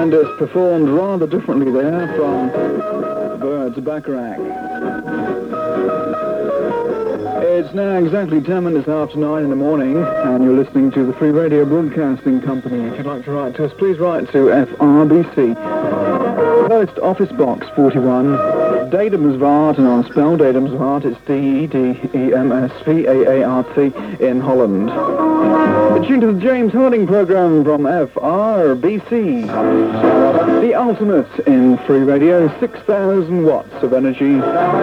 And it's performed rather differently there from Byrds Bacharach. It's now exactly 10 minutes after 9 in the morning, and you're listening to the Free Radio Broadcasting Company. If you'd like to write to us, please write to FRBC, Post Office Box 41, Dedemsvaart, and I'll spell Dedemsvaart, it's Dedemsvaart in Holland. You're tuned to the James Harding program from FRBC, the ultimate in free radio, 6,000 watts of energy.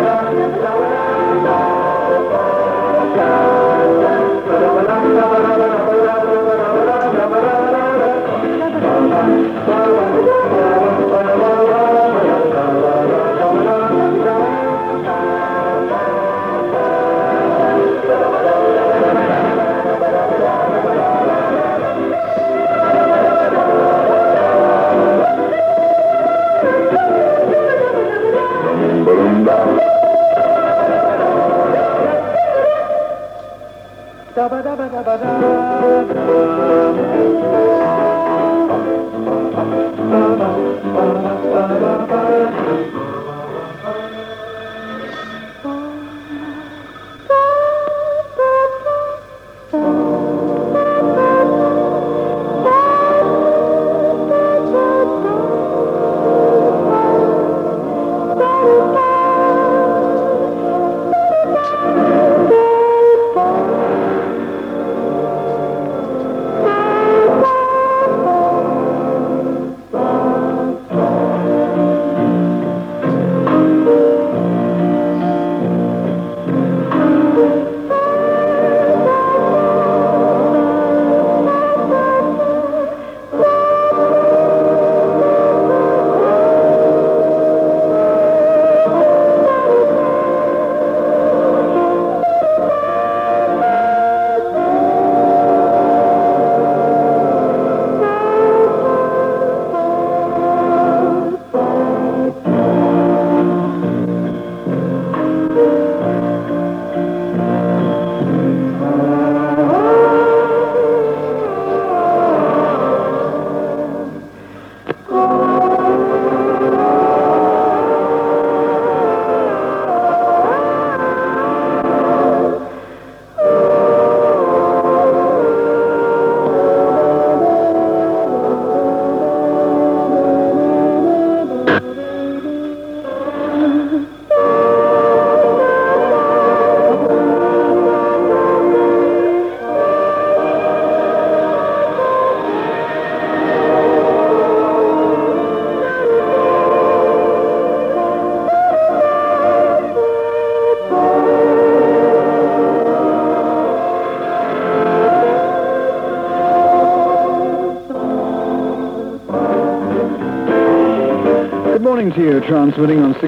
To you, transmitting on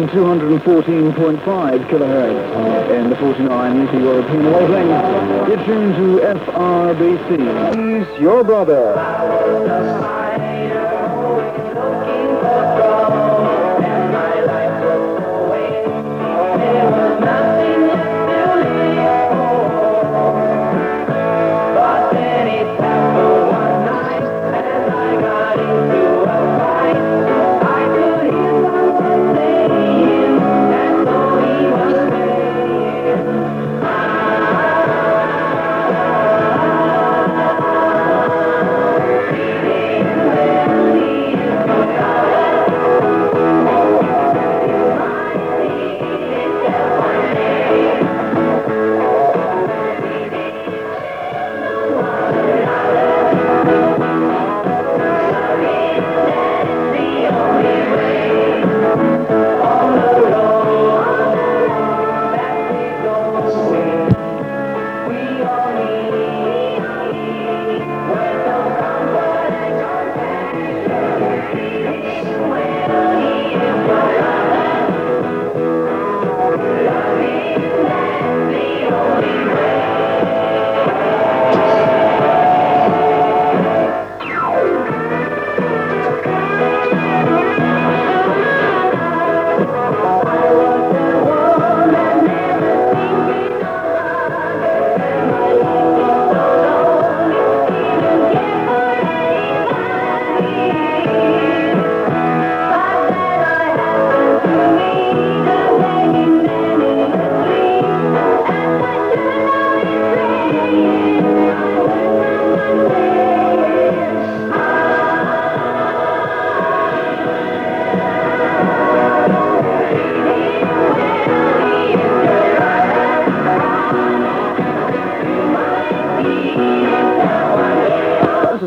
6,214.5 kilohertz in the 49 meter European wavelength. You're tuned to FRBC. He's your brother.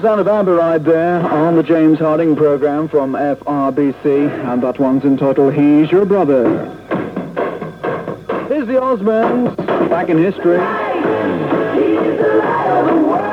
sound of ABBA right there on the James Harding program from FRBC, and that one's entitled He's Your Brother. Here's the Osmonds, back in history. He's the light of the world.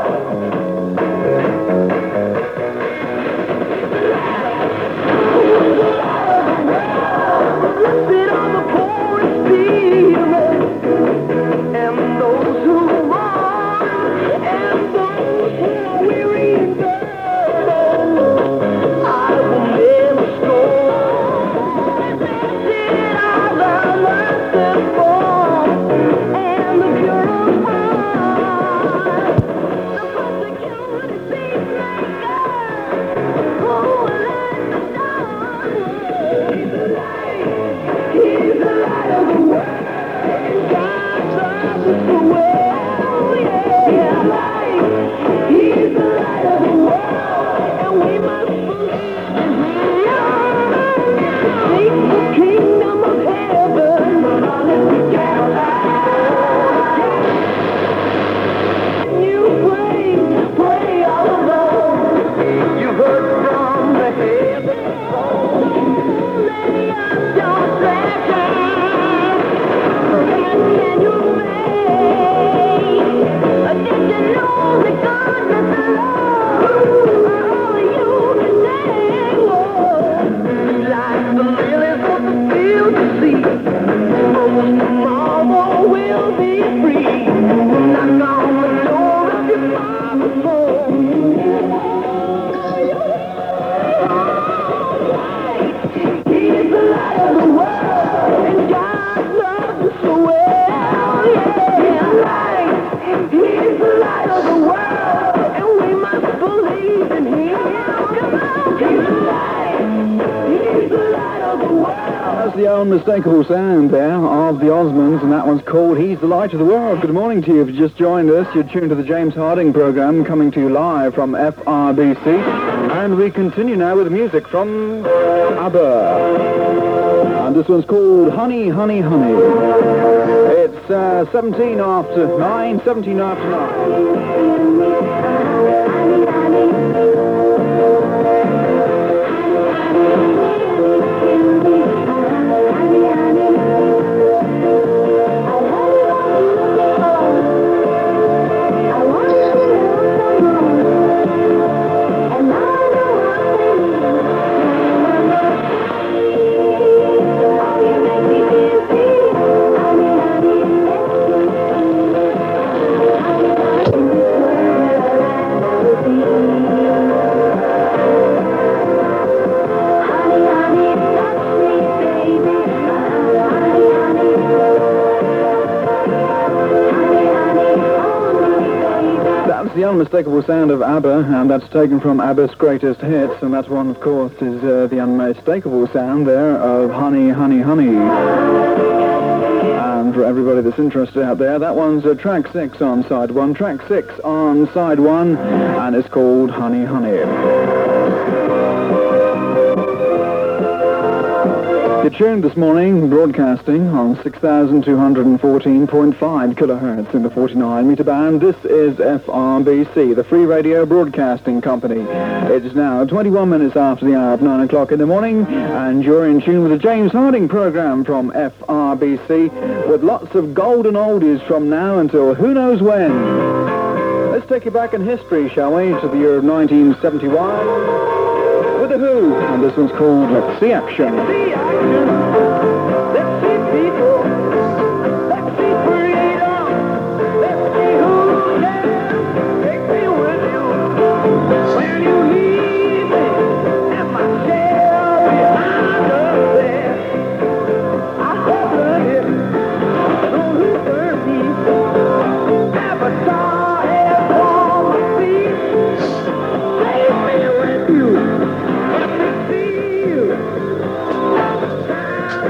Blessed are the poor in spirit, and those who mourn, and those who are weary and burdened. I will never scorn. Blessed are the merciful and the pure of heart, the persecuted peacemakers who will let the sun. He's the light of the world. God loves us so well, yeah. He's the light of the world, and we must believe in Him. Seek the kingdom of heaven. When you pray all alone. You heard from the heavens. Lay up your treasures. Can you make? Did you know that goodness alone all you can take? Like the lilies of the field you see, tomorrow will be free. Knock on the door of your Father's home. He's the light of the world, and God loves us so well, yeah. He's the light of the world, and we must believe in Him. He's the light of the world. That's the unmistakable sound there of the Osmonds, and that one's called He's the Light of the World. Good morning to you. If you just joined us, you're tuned to the James Harding program, coming to you live from FRBC. And we continue now with music from ABBA. And this one's called Honey, Honey, Honey. It's 17 after 9. That's the unmistakable sound of ABBA, and that's taken from ABBA's greatest hits, and that one, of course, is the unmistakable sound there of Honey, Honey, Honey. And for everybody that's interested out there, that one's track 6 on side 1, track 6 on side 1, and it's called Honey, Honey. You're tuned this morning, broadcasting on 6,214.5 kilohertz in the 49-meter band. This is FRBC, the Free Radio Broadcasting Company. It is now 21 minutes after the hour of 9 o'clock in the morning, and you're in tune with the James Harding program from FRBC, with lots of golden oldies from now until who knows when. Let's take you back in history, shall we, to the year of 1971. With The Who, and this one's called Let's See Action. Let's see people. Let's see freedom. Let's see who can take me with you. When you leave me and my shell behind us there, I hope that it don't hurt me. Avatar has on my feet. Save me with you. Let me see you.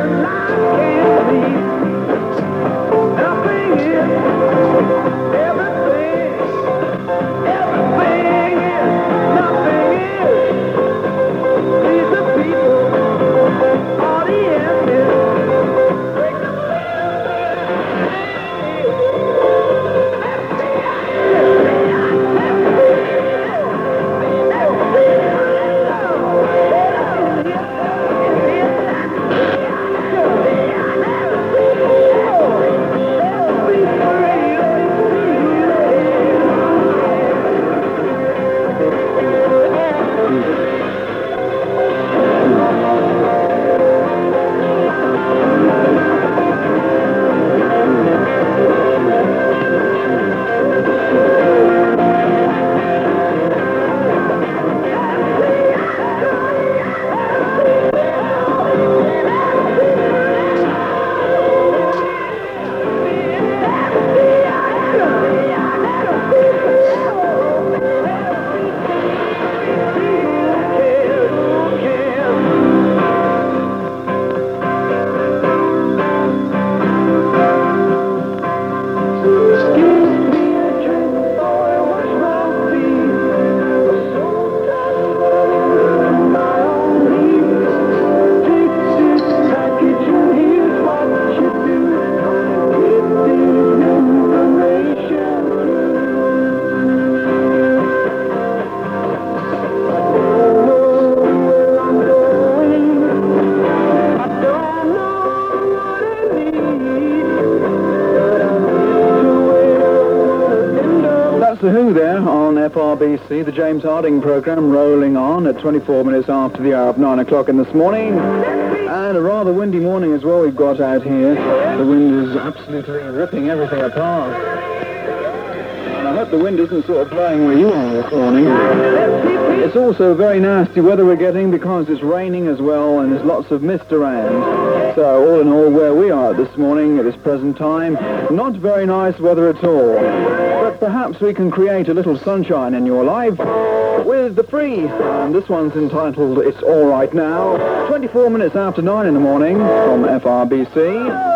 FRBC, the James Harding programme, rolling on at 24 minutes after the hour of 9 o'clock in this morning. And a rather windy morning as well we've got out here. The wind is absolutely ripping everything apart. And I hope the wind isn't sort of blowing where you are this morning. It's also very nasty weather we're getting because it's raining as well and there's lots of mist around. So all in all, where we are this morning at this present time, not very nice weather at all. But perhaps we can create a little sunshine in your life with the Free. And this one's entitled It's All Right Now. 24 minutes after 9 in the morning from FRBC.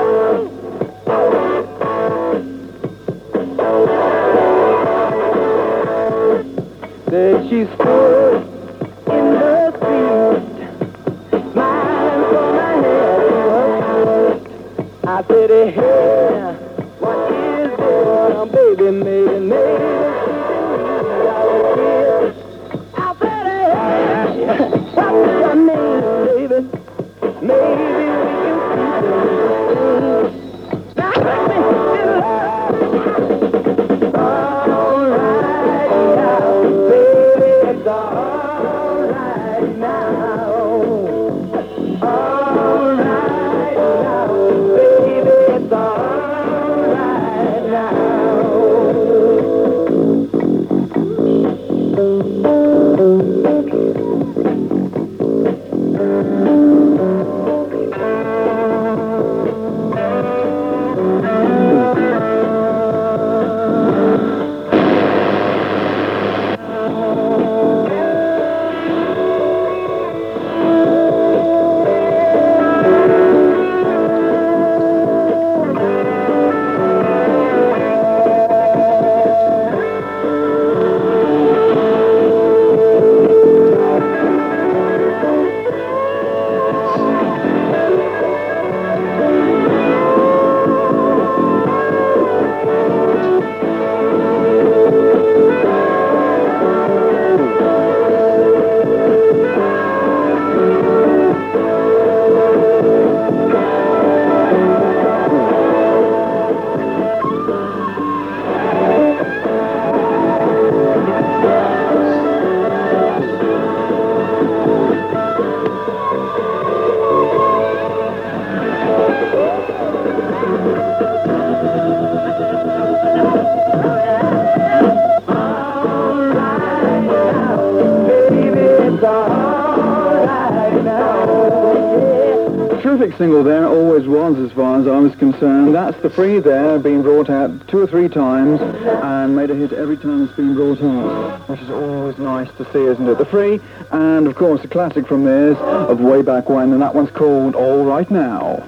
There she stood in the street, smiling from my head to her feet. I said, hey, what is this? Baby, maybe, I said, hey, what's your name, baby? Maybe we can see. Now, let me in love. All right now, baby, it's all right now. All right now, baby, it's all right now. Terrific single there, always was as far as I was concerned. That's the Free there, being brought out 2 or 3 times and made a hit every time it's been brought out, which is always nice to see, isn't it? The Free, and of course a classic from theirs of way back when, and that one's called All Right Now.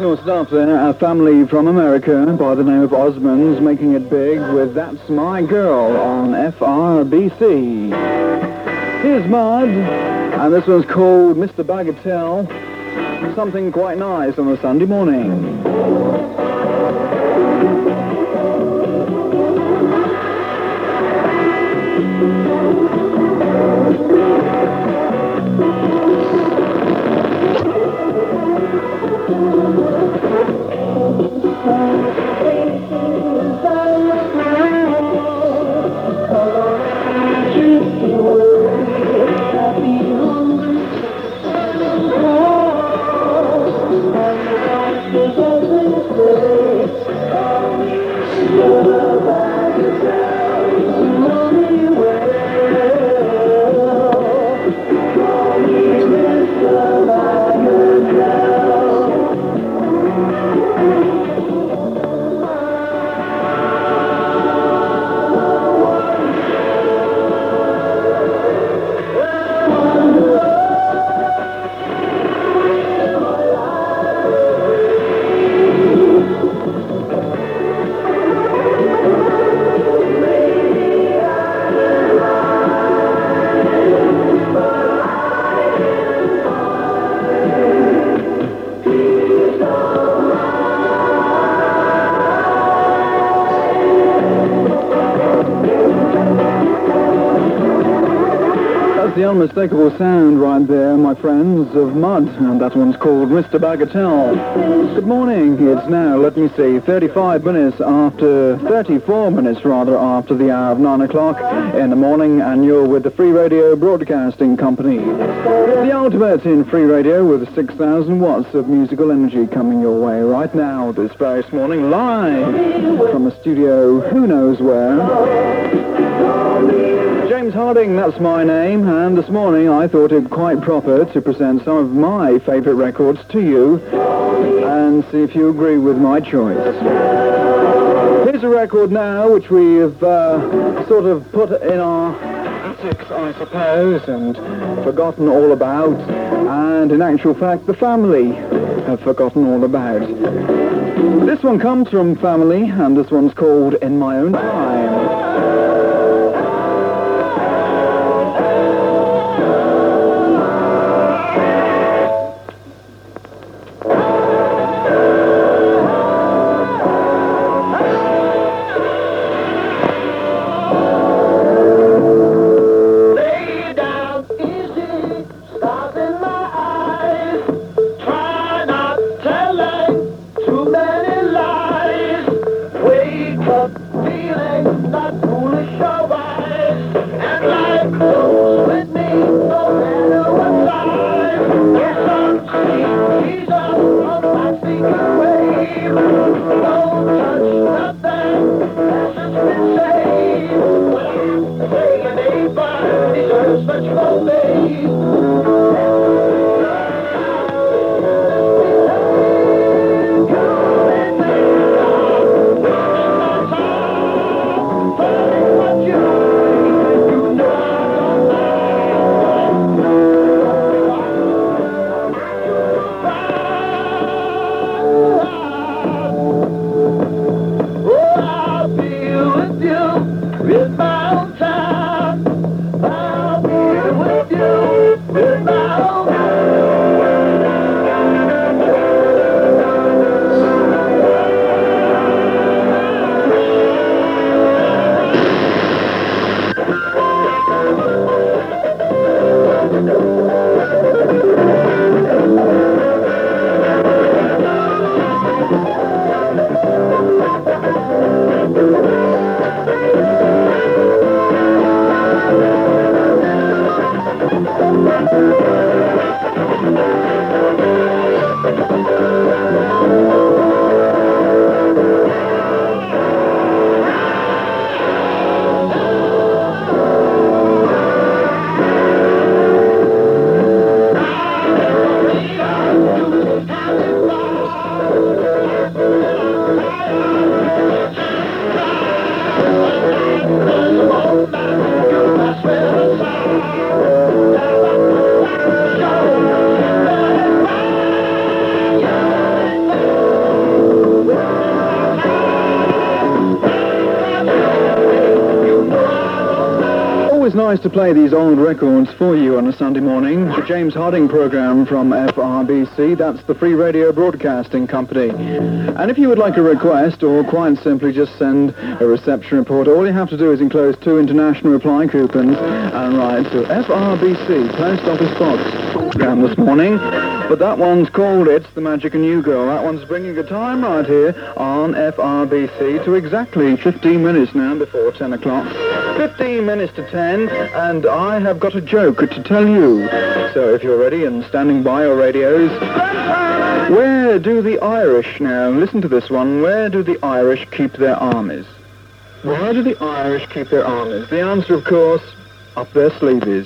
Original stuff there, a family from America by the name of Osmonds making it big with That's My Girl on FRBC. Here's Mud, and this one's called Mr. Bagatelle. Something quite nice on a Sunday morning. The unmistakable sound right there, my friends, of Mud, and that one's called Mr. Bagatelle. Good morning. It's now, let me see, 34 minutes after the hour of 9 o'clock in the morning, and you're with the Free Radio Broadcasting Company. The ultimate in free radio with 6,000 watts of musical energy coming your way right now, this very morning, live from a studio who knows where. James Harding, that's my name, and this morning I thought it quite proper to present some of my favourite records to you and see if you agree with my choice. Here's a record now which we have sort of put in our attics, I suppose, and forgotten all about, and in actual fact the family have forgotten all about. This one comes from Family, and this one's called In My Own Time. With my own time, I'll be with you. With my always nice to play these old records for you on a Sunday morning. The James Harding program from FRBC, that's the Free Radio Broadcasting Company. And if you would like a request, or quite simply just send a reception report, all you have to do is enclose 2 international reply coupons and write to FRBC, Post Office Box program this morning. But that one's called It's the Magic and You Girl. That one's bringing a time right here on FRBC to exactly 15 minutes now before 10 o'clock. 15 minutes to 10, and I have got a joke to tell you. So if you're ready and standing by your radios, where do the Irish, now listen to this one, where do the Irish keep their armies? Where do the Irish keep their armies? The answer, of course, up their sleeves.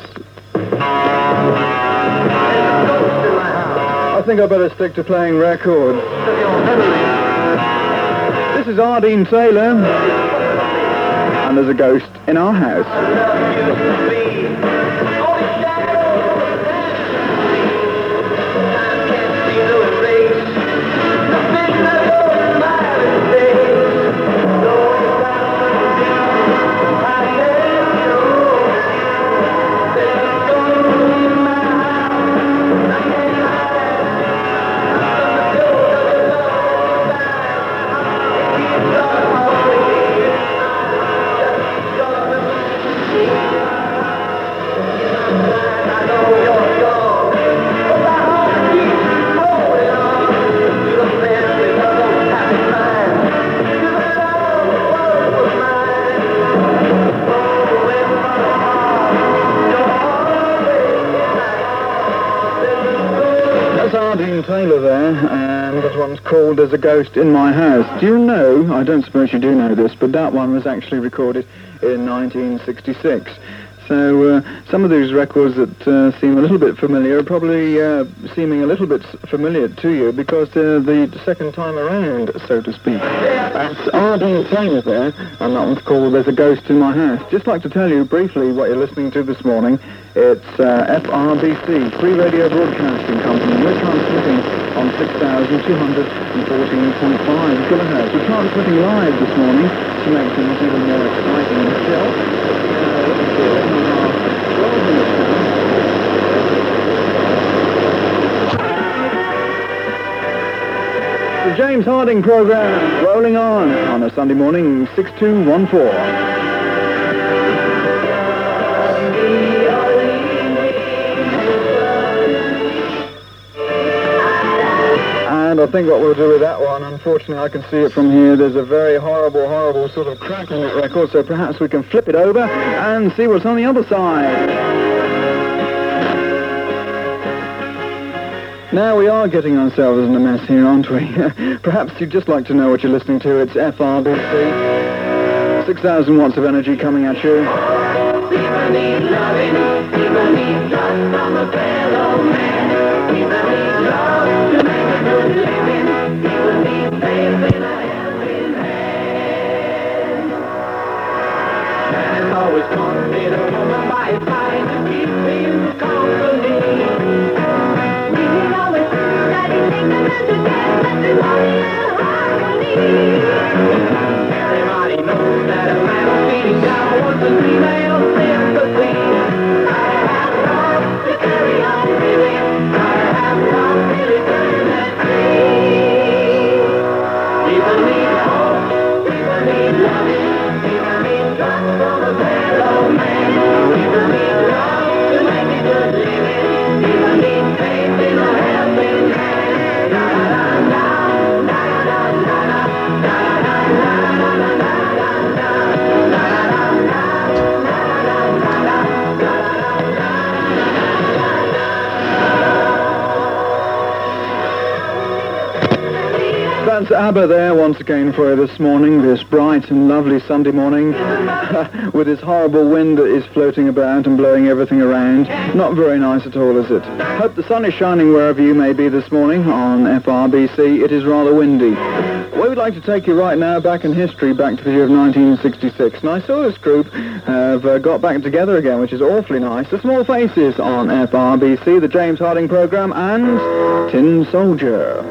I think I better stick to playing records. This is Ardeen Taylor, and there's a ghost in our house. Taylor there, and that one's called There's a Ghost in My House. Do you know, I don't suppose you do know this, but that one was actually recorded in 1966. So some of these records that seem a little bit familiar are probably seeming a little bit familiar to you because they're the second time around, so to speak. That's Ardeen Taylor there, and that one's called There's a Ghost in My House. Just like to tell you briefly what you're listening to this morning. It's FRBC, Free Radio Broadcasting Company. We're transmitting on 6,214.5 kilohertz. We're transmitting live this morning to make things even more exciting still. The James Harding program rolling on a Sunday morning, 6214. And I think what we'll do with that one, unfortunately I can see it from here, there's a very horrible sort of crack on that record, so perhaps we can flip it over and see what's on the other side. Now we are getting ourselves in a mess here, aren't we? Perhaps you'd just like to know what you're listening to. It's FRBC. 6,000 watts of energy coming at you. People need loving, people need love from a fellow man. People need love to make a good living. People need faith in a helping hand. Man is always wanted a woman by his side to keep him company. We need always that he takes a man to get everybody in harmony. Everybody knows that a man who's feeling down wants a female sympathy. Gotta have love to carry on living. Gotta have love till it turns that tree. People need hope, people need loving, people need trust from a fellow man. People need love to make a good living. People need faith in a helping hand. Da da da da da da da da da That's ABBA there once again for you this morning, this bright and lovely Sunday morning, with this horrible wind that is floating about and blowing everything around. Not very nice at all, is it? Hope the sun is shining wherever you may be this morning on FRBC. It is rather windy. We would like to take you right now back in history, back to the year of 1966. And I saw this group have got back together again, which is awfully nice. The Small Faces on FRBC, the James Harding program, and Tin Soldier.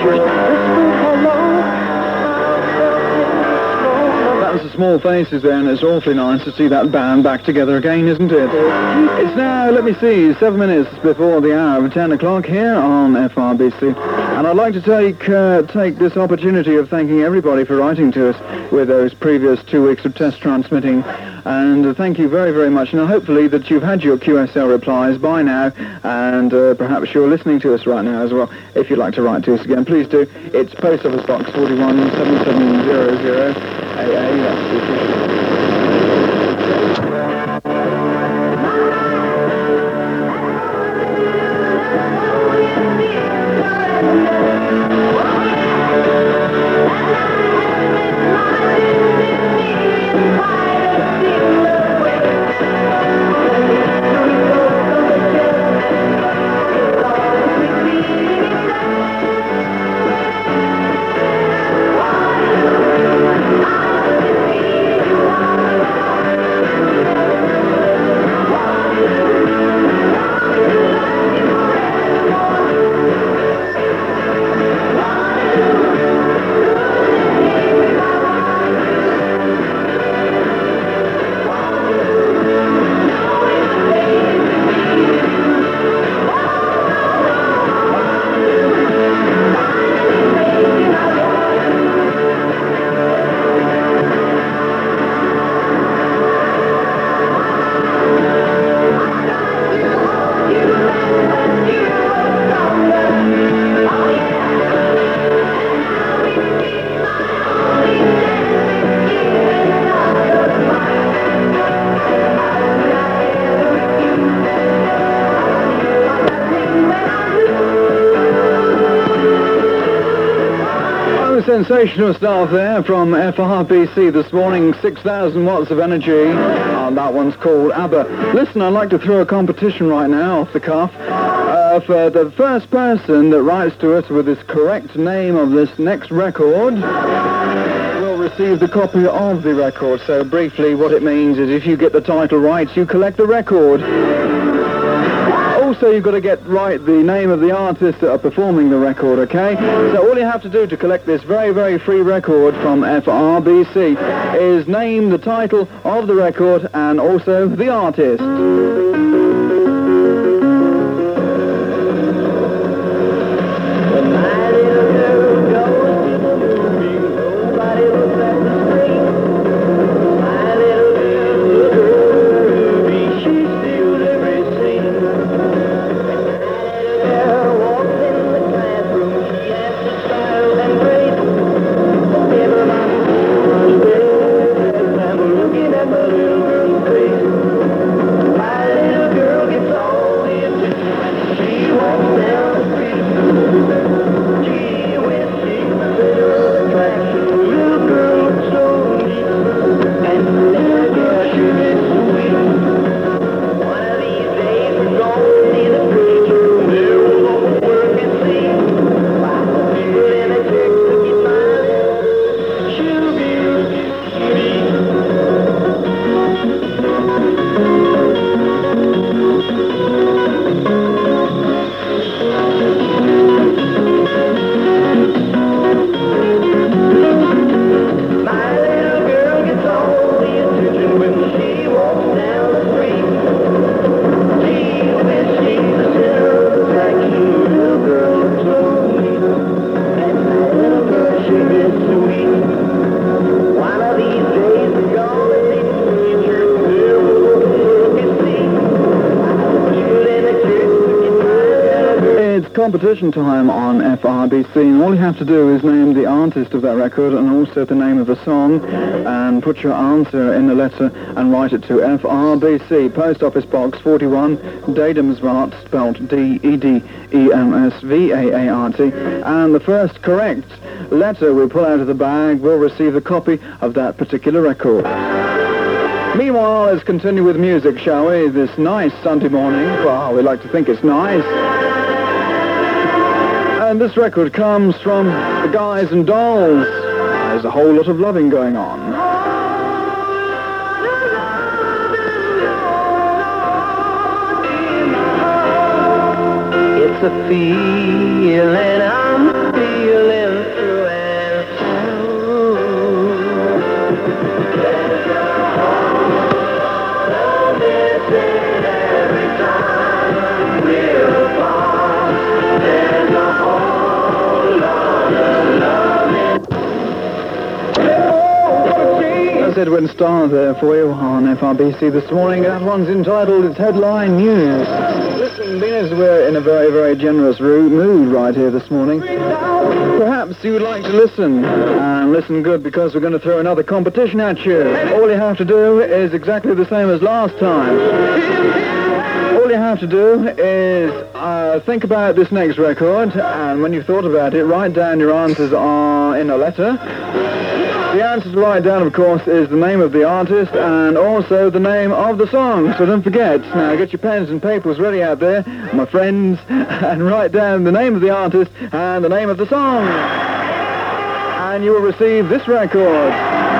That was the Small Faces there, and it's awfully nice to see that band back together again, isn't it? It's now, let me see, 7 minutes before the hour of 10 o'clock here on FRBC. And I'd like to take this opportunity of thanking everybody for writing to us with those previous 2 weeks of test transmitting. And thank you very, very much. Now, hopefully that you've had your QSL replies by now, and perhaps you're listening to us right now as well. If you'd like to write to us again, please do. It's Post Office Box 41 7700 AA. That's the sensational stuff there from FRBC this morning, 6,000 watts of energy, and that one's called ABBA. Listen, I'd like to throw a competition right now off the cuff. For the first person that writes to us with this correct name of this next record will receive the copy of the record. So briefly, what it means is if you get the title right, you collect the record. Also, you've got to get right the name of the artists that are performing the record, okay? So all you have to do to collect this very, very free record from FRBC is name the title of the record and also the artist. Competition time on FRBC, and all you have to do is name the artist of that record and also the name of the song, and put your answer in the letter and write it to FRBC, Post Office Box 41, Dedemsvaart, spelled D-E-D-E-M-S-V-A-A-R-T, and the first correct letter we pull out of the bag will receive a copy of that particular record. Meanwhile, let's continue with music, shall we? This nice Sunday morning. Well, we like to think it's nice. And this record comes from the Guys and Dolls. There's a whole lot of loving going on. It's a feeling I'm feeling. Edwin Starr there for you on FRBC this morning. That one's entitled, it's Headline News. Listen, being as we're in a very, very generous mood right here this morning, perhaps you would like to listen, and listen good, because we're going to throw another competition at you. All you have to do is exactly the same as last time. All you have to do is think about this next record, and when you've thought about it, write down your answers in a letter. The answer to write down, of course, is the name of the artist and also the name of the song, so don't forget. Now, get your pens and papers ready out there, my friends, and write down the name of the artist and the name of the song. And you will receive this record.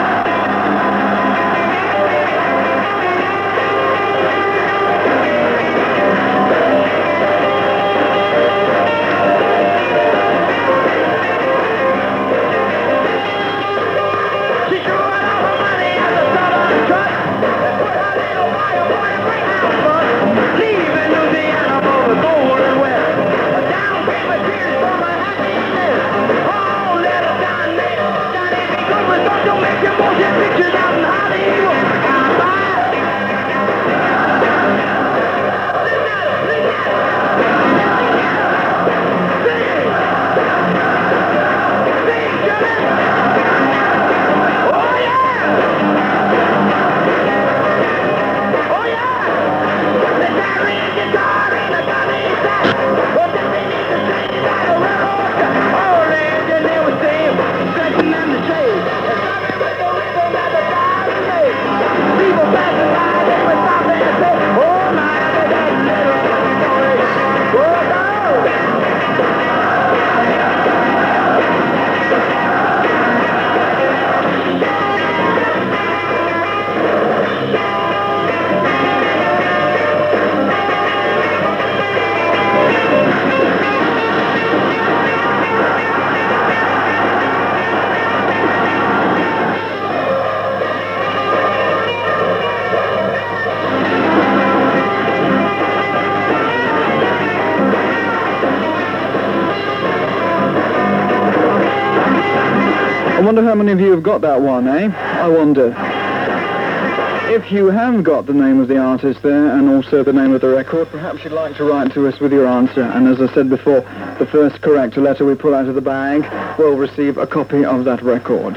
I wonder how many of you have got that one, eh? I wonder. If you have got the name of the artist there and also the name of the record, perhaps you'd like to write to us with your answer. And as I said before, the first correct letter we pull out of the bag will receive a copy of that record.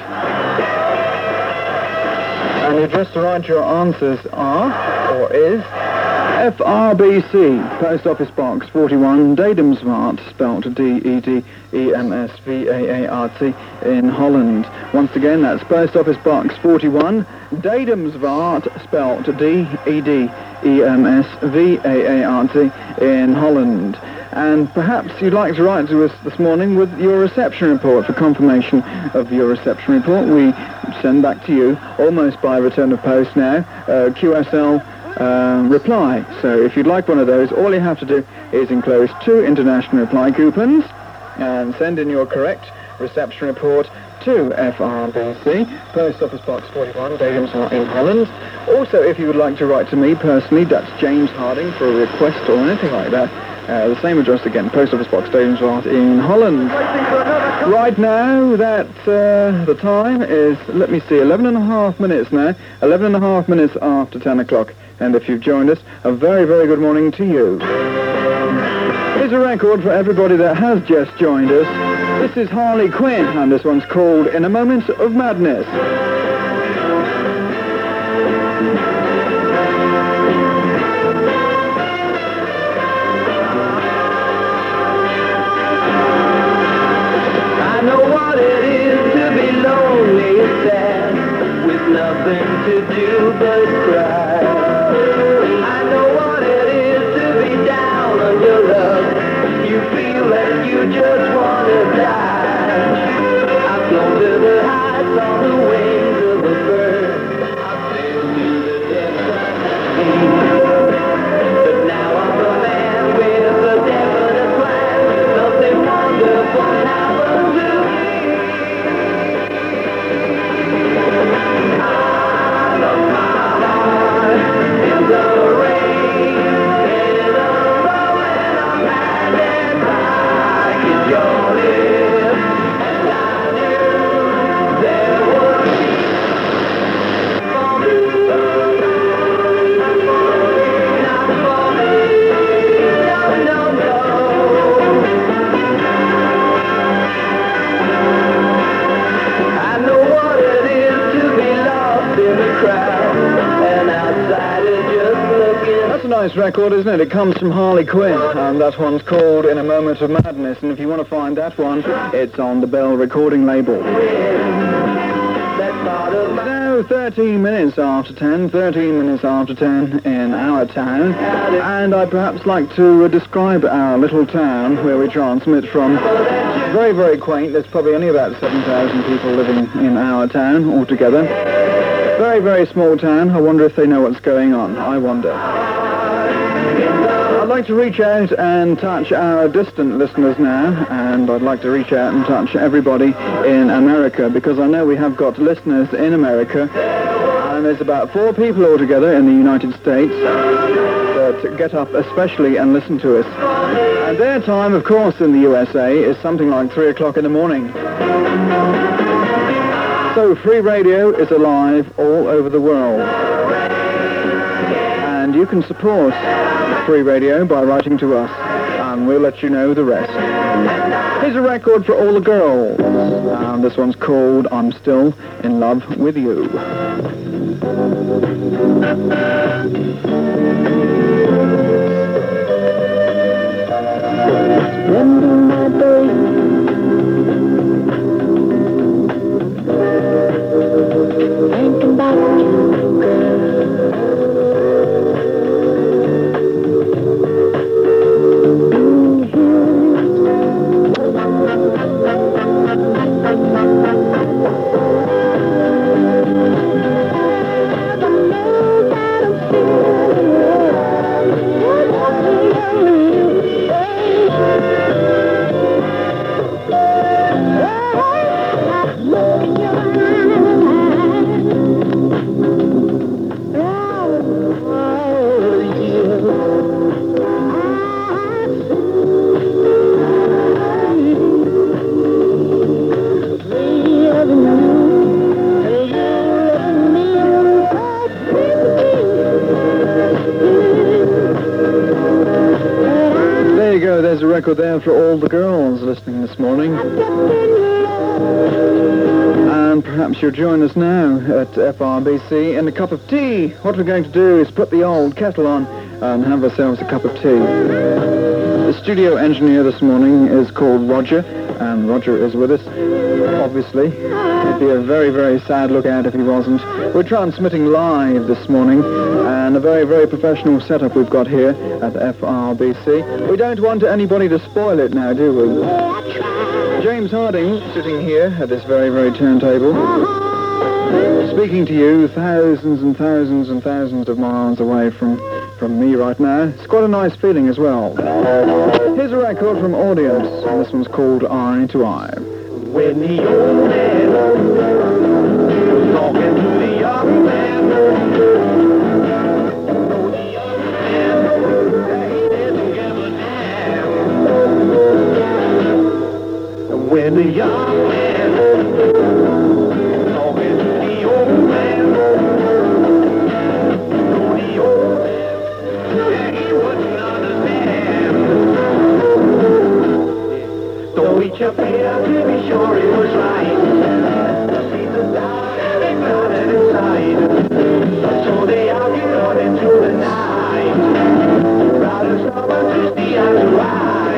And you just write your answers are, or is, FRBC, Post Office Box 41, Dedemsvaart, spelt D-E-D-E-M-S-V-A-A-R-T, in Holland. Once again, that's Post Office Box 41, Dedemsvaart, spelt D-E-D-E-M-S-V-A-A-R-T, in Holland. And perhaps you'd like to write to us this morning with your reception report. For confirmation of your reception report, we send back to you, almost by return of post now, QSL reply. So if you'd like one of those, all you have to do is enclose 2 international reply coupons and send in your correct reception report to FRBC, Post Office Box 41, Dedemsvaart in Holland. Also, if you would like to write to me personally, that's James Harding, for a request or anything like that, the same address again, Post Office Box Dedemsvaart in Holland. Right now, the time is, let me see, 11 and a half minutes now, 11 and a half minutes after 10 o'clock. And if you've joined us, a very, very good morning to you. Here's a record for everybody that has just joined us. This is Harley Quinn, and this one's called In a Moment of Madness. I know what it is to be lonely and sad, with nothing to do but cry. I know what it is to be down on your luck. You feel that you just want to die. I've flown to the heights on the wings of a bird. I've sailed to the depths of the sea. But now I'm a man with a definite plan. Something wonderful happened to me. I lost my heart nice record, isn't it? It comes from Harley Quinn, and that one's called In a Moment of Madness, and if you want to find that one, it's on the Bell recording label. Now 13 minutes after 10 in our town, and I'd perhaps like to describe our little town where we transmit from. Very, very quaint. There's probably only about 7,000 people living in our town altogether. Very, very small town. I wonder if they know what's going on. I wonder. I'd like to reach out and touch our distant listeners now, and I'd like to reach out and touch everybody in America, because I know we have got listeners in America, and there's about 4 people altogether in the United States that get up especially and listen to us. And their time, of course, in the USA is something like 3 o'clock in the morning. So Free Radio is alive all over the world. And you can support Free Radio by writing to us, and we'll let you know the rest. Here's a record for all the girls. And this one's called I'm Still in Love with You. Spending my day thinking about you, There's a record there for all the girls listening this morning. And perhaps you'll join us now at FRBC in a cup of tea. What we're going to do is put the old kettle on and have ourselves a cup of tea. The studio engineer this morning is called Roger, and Roger is with us, obviously. It'd be a very, very sad lookout if he wasn't. We're transmitting live this morning, and a very, very professional setup we've got here at FRBC. We don't want anybody to spoil it now, do we? James Harding, sitting here at this very, very turntable, speaking to you thousands and thousands and thousands of miles away from me right now. It's quite a nice feeling as well. Here's a record from Audience, and this one's called Eye to Eye. When the old man was talking to the young man, the young man, he didn't give a damn. When the young man talking to the old man, the old man, he wouldn't understand. Don't reach up here to be sure it was right. See the doubt and they found it inside. So they argued on into the night. Rather stubborn to see eye to eye.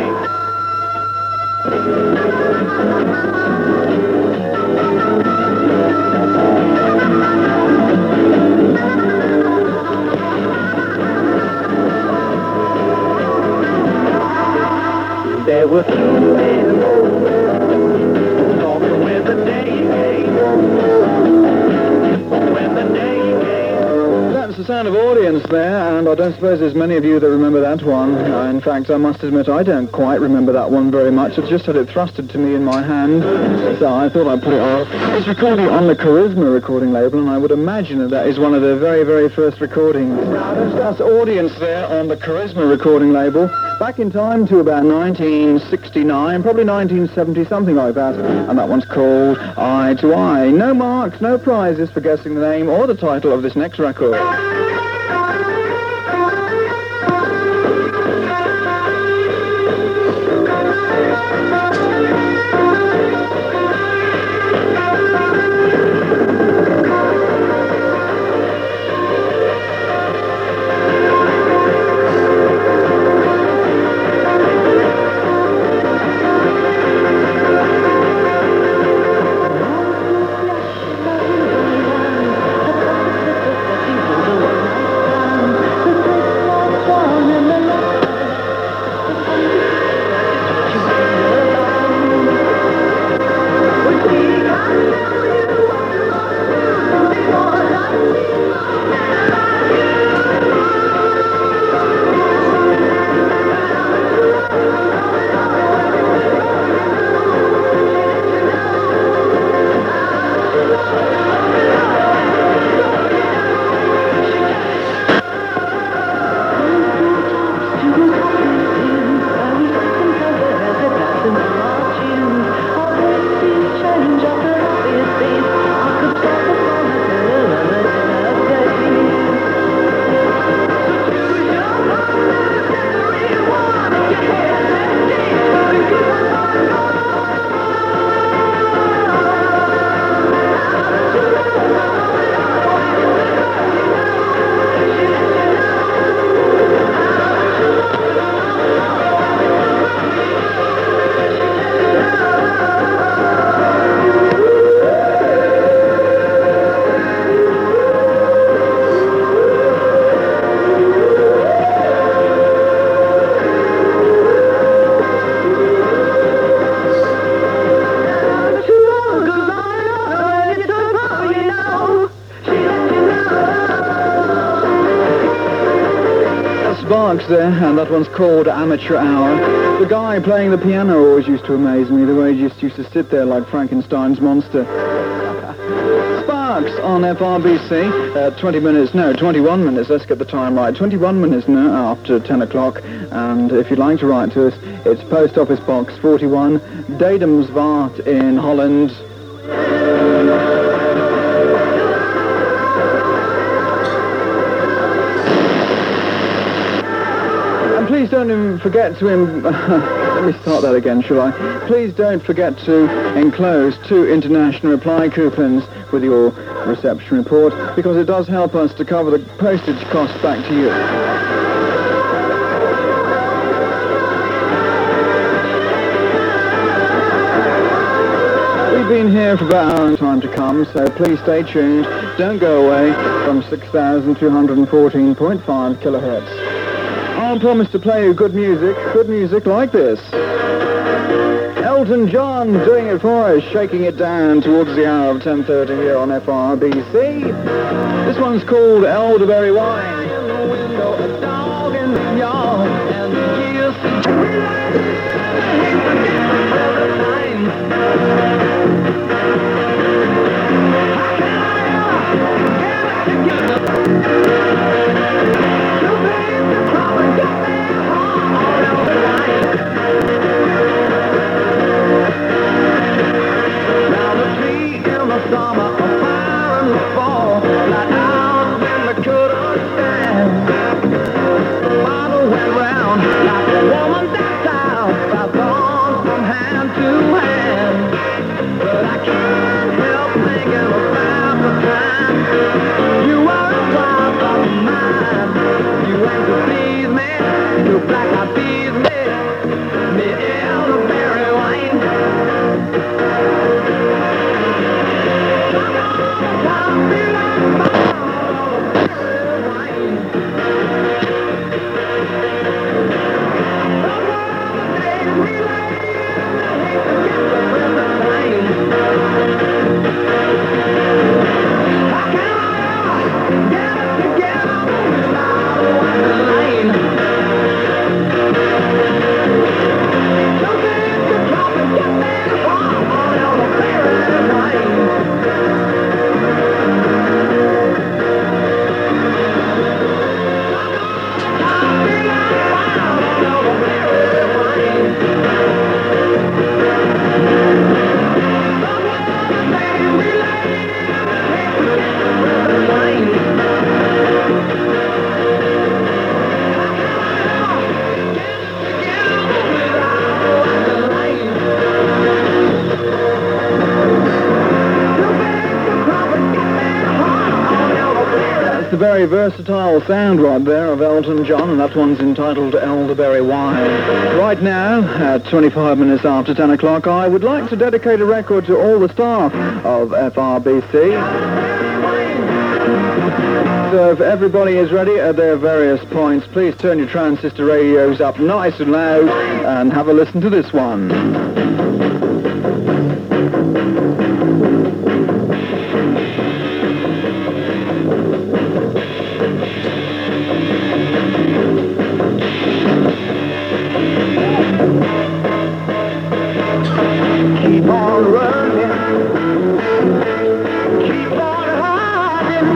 There were 2 men talking when the day came. When the day came. That's the sound of Audience there, and I don't suppose there's many of you that remember that one. In fact, I must admit I don't quite remember that one very much. I just had it thrusted to me in my hand, so I thought I'd put it on. It's recorded on the Charisma recording label, and I would imagine that is one of the very, very first recordings. That's Audience there on the Charisma recording label. Back in time to about 1969, probably 1970, something like that, and that one's called Eye to Eye. No marks, no prizes for guessing the name or the title of this next record. there, and that one's called Amateur Hour. The guy playing the piano always used to amaze me, the way he just used to sit there like Frankenstein's monster. Sparks on FRBC, 21 minutes, let's get the time right, 21 minutes now after 10 o'clock, and if you'd like to write to us, it's Post Office Box 41, Dedemsvaart in Holland. And please don't forget to let me start that again, shall I? Please don't forget to enclose 2 international reply coupons with your reception report, because it does help us to cover the postage costs back to you. We've been here for about an hour time to come, so please stay tuned. Don't go away from 6,214.5 kilohertz. I'll promise to play you good music like this. Elton John doing it for us, shaking it down towards the hour of 10:30 here on FRBC. This one's called Elderberry Wine. The very versatile sound right there of Elton John, and that one's entitled Elderberry Wine. Right now, at 25 minutes after 10 o'clock, I would like to dedicate a record to all the staff of FRBC. So if everybody is ready at their various points, please turn your transistor radios up nice and loud and have a listen to this one. Keep on running, keep on hiding.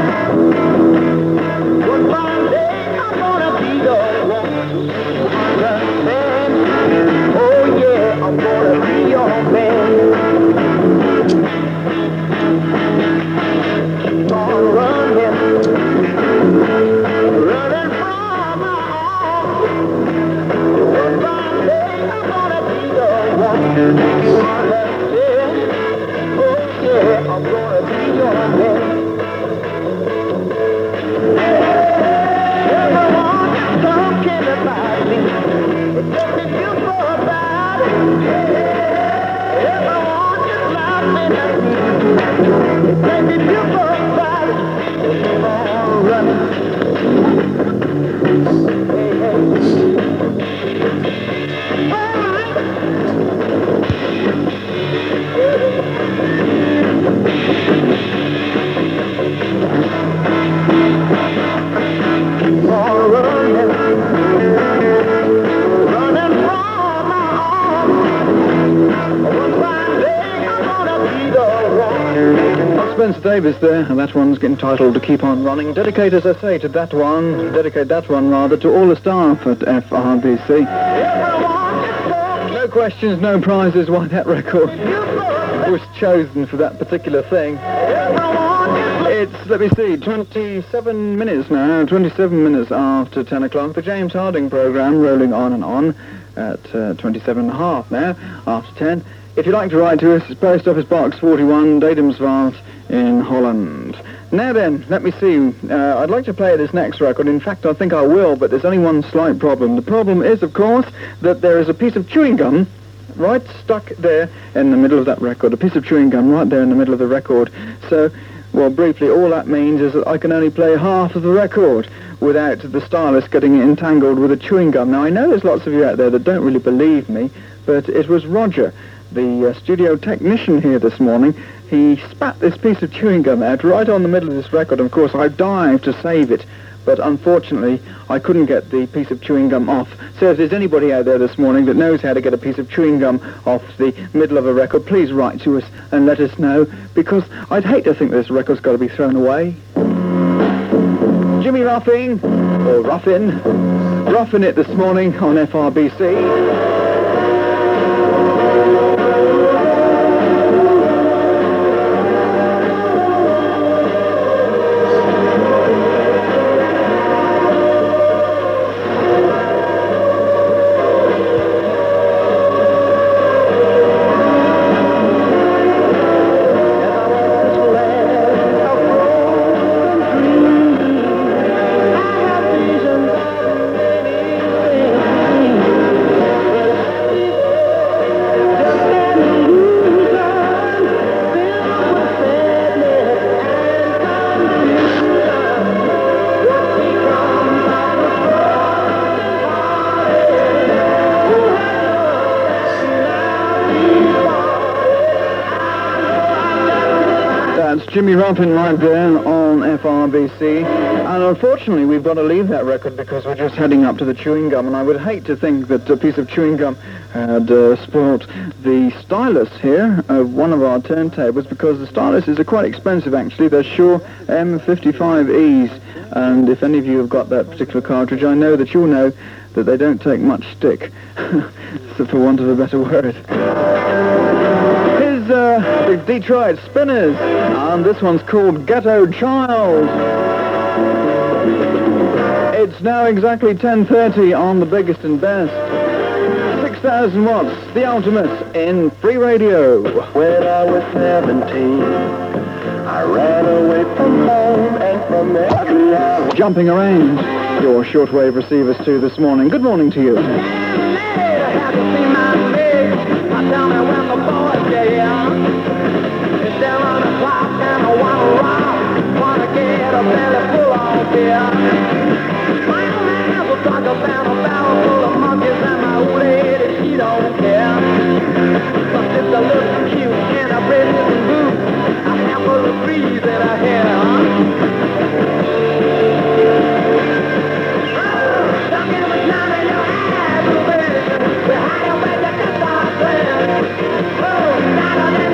One fine day I'm gonna be the one to understand. Oh yeah, I'm gonna be I'm gonna be the one. That's Spencer Davis there, and that one's entitled To Keep On Running. Dedicate, as I say, to that one, dedicate that one rather, to all the staff at FRBC. Everyone is so No questions, no prizes why that record was chosen for that particular thing. everyone is It's, let me see, 27 minutes now, 27 minutes after 10 o'clock. The James Harding programme rolling on and on at 27 and a half now, after 10. If you'd like to write to us, it's Post Office Box 41, Dedemsvaart in Holland. Now then, let me see. I'd like to play this next record. In fact, I think I will, but there's only one slight problem. The problem is, of course, that there is a piece of chewing gum right stuck there in the middle of that record. A piece of chewing gum right there in the middle of the record. So, well, briefly, all that means is that I can only play half of the record without the stylus getting entangled with a chewing gum. Now, I know there's lots of you out there that don't really believe me, but it was Roger, the studio technician here this morning. He spat this piece of chewing gum out right on the middle of this record. Of course, I dived to save it, but unfortunately, I couldn't get the piece of chewing gum off. So if there's anybody out there this morning that knows how to get a piece of chewing gum off the middle of a record, please write to us and let us know, because I'd hate to think this record's got to be thrown away. Jimmy Ruffin, or Ruffin, roughing it this morning on FRBC. Jimmy Ruffin right there on FRBC, and unfortunately we've got to leave that record because we're just heading up to the chewing gum, and I would hate to think that a piece of chewing gum had spoilt the stylus here of one of our turntables, because the styluses are quite expensive actually. They're Shure M55Es, and if any of you have got that particular cartridge, I know that you'll know that they don't take much stick, so for want of a better word. The Detroit Spinners, and this one's called Ghetto Child. It's now exactly 10:30 on the biggest and best. 6,000 watts, the ultimate in free radio. When I was 17, I ran away from home and from every house. Jumping around your shortwave receivers too this morning. Good morning to you. Have you seen my legs? Tell me when the boys get here. It's down on the clock and I wanna rock. Wanna get a belly full of beer. My old man has a truck about a barrel full of monkeys, and my old lady, she don't care. But sister looks cute in her britches and boots, a handful of trees in her hair. Don't give me time in your eyes, baby. Behind your back, you can start playing. Oh,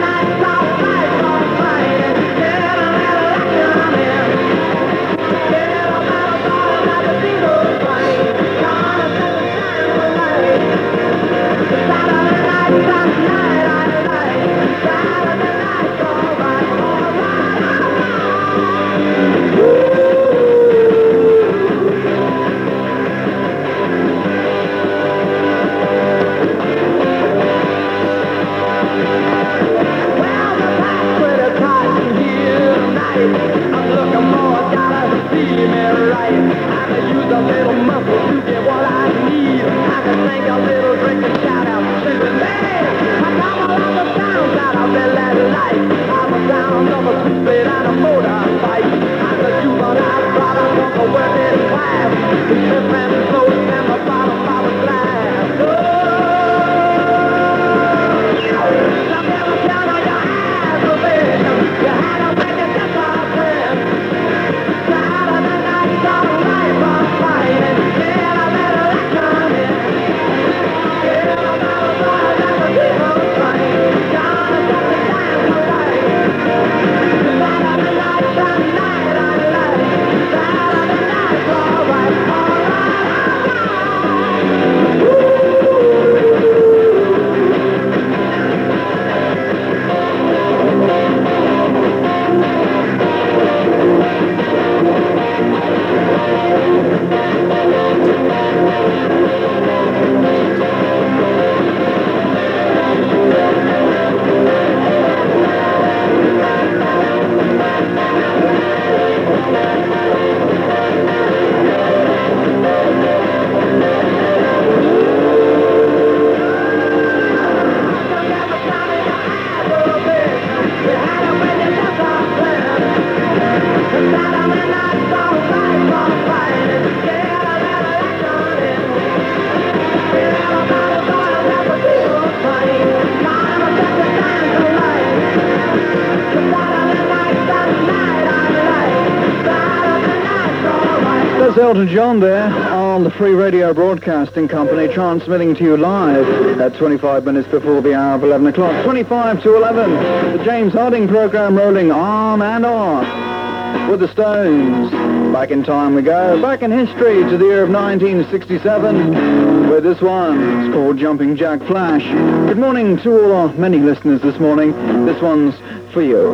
was Elton John there on the Free Radio Broadcasting Company, transmitting to you live at 25 minutes before the hour of 11 o'clock. 25 to 11. The James Harding program rolling on and on with the Stones. Back in time we go, back in history to the year of 1967 with this one. It's called Jumping Jack Flash. Good morning to all our many listeners this morning. This one's for you.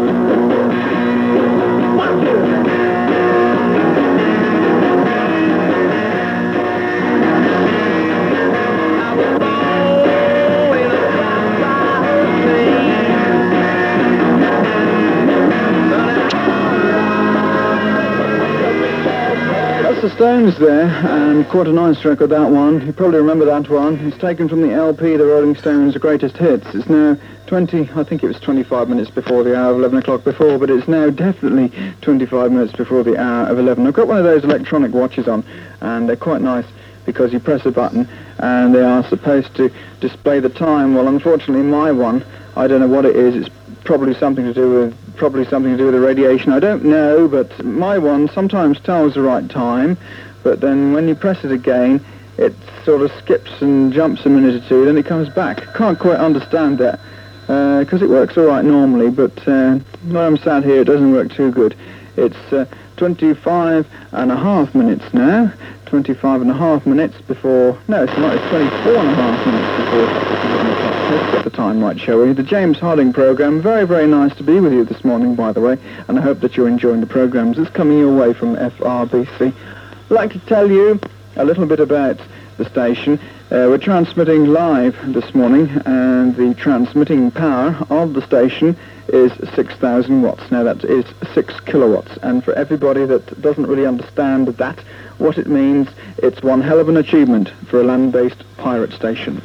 The Stones there, and quite a nice record, that one. You probably remember that one. It's taken from the LP, The Rolling Stones' Greatest Hits. It's now 25 minutes before the hour of 11 o'clock before, but it's now definitely 25 minutes before the hour of 11. I've got one of those electronic watches on, and they're quite nice because you press a button and they are supposed to display the time. Well, unfortunately, my one, I don't know what it is. It's probably something to do with the radiation. I don't know, but my one sometimes tells the right time, but then when you press it again, it sort of skips and jumps a minute or two, then it comes back. Can't quite understand that, because it works all right normally, but when I'm sat here, it doesn't work too good. It's 25 and a half minutes now. 25 and a half minutes before... No, it's not. It's 24 and a half minutes before... Let's get the time right, shall we? The James Harding program. Very, very nice to be with you this morning, by the way, and I hope that you're enjoying the programs. It's coming your way from FRBC. I'd like to tell you a little bit about the station. We're transmitting live this morning, and the transmitting power of the station is 6,000 watts. Now, that is 6 kilowatts, and for everybody that doesn't really understand that, what it means, it's one hell of an achievement for a land-based pirate station.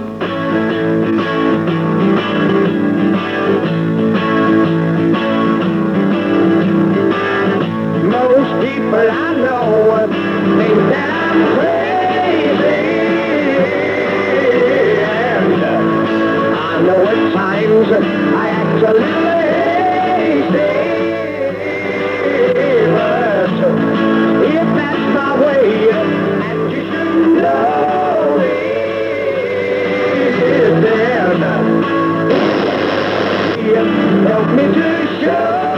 Most people I know think that I'm crazy, and I know at times I act a little lazy, but if that's my way, and you should know it, then help me to show